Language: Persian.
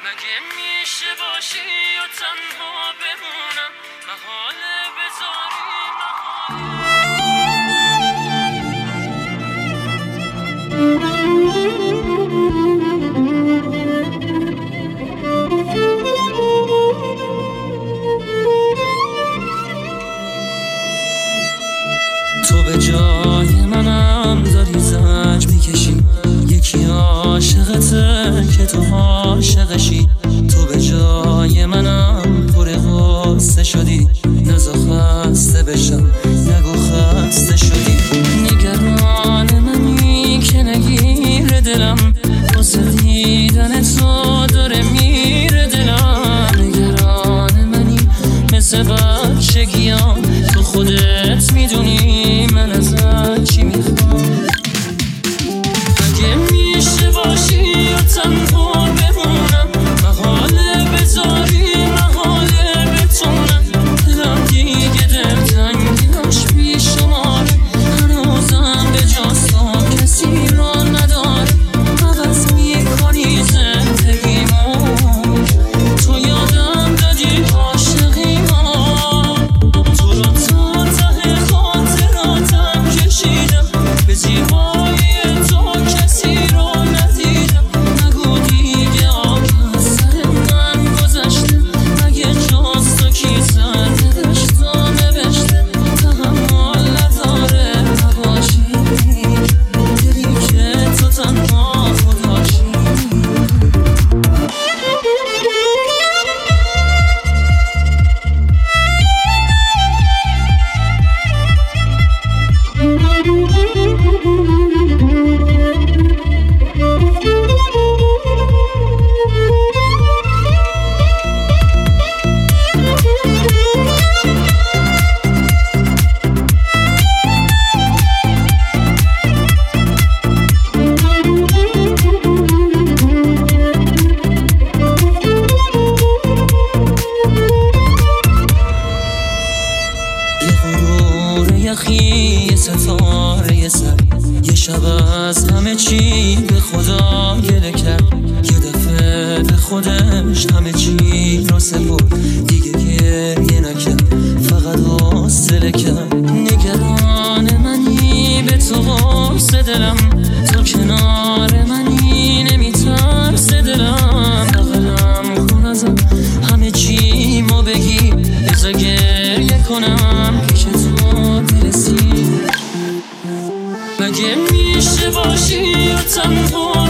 مگه میشه باشی و تنها بمونم، محاله بذاری تو به جای منم داری زنج میکشی، یکی عاشقته که تو عاشقشی. تو به جای منم پر غصه شدی، نزا خسته بشم نگو خسته شدی. نگران منی که نگیره دلم، واسه دیدن تو داره میره دلم. نگران منی مثل بچگیام، تو خودت میدونی من ازت چی میخوام. اگه میشه باشی و تنها بمونم، محاله بذاری محاله بتونم. دلم دیگه دلتنگیاش بیشماره، هنوزم به جاست تو کسی را نداره. عوض میکنی زندگیمو، تو یادم دادی عاشقیمو. تو رو تا ته خاطراتم کشیدم، به زیبایی تو کسی رو ندیدم. نگو دیگه آب از سر من گذشته، اگه جز تو کی سر نوشتا نوشته. تحمل نداره نباشی، دلی که تو تنها خوداشی. یه ستاره سر، یه شب از همه چی به خدا گله کرد. یه دفعه به خودش همه چی رو سپرد، دیگه گریه نکرد فقط حوصله کرد. نگران منی به تو قرص دلم، تو کنار منی نمیترس دلم. بغلم کن ازم همه چی مو بگی، بذار گریه کنم پیش تو برسی. مگه میشه باشی و تنها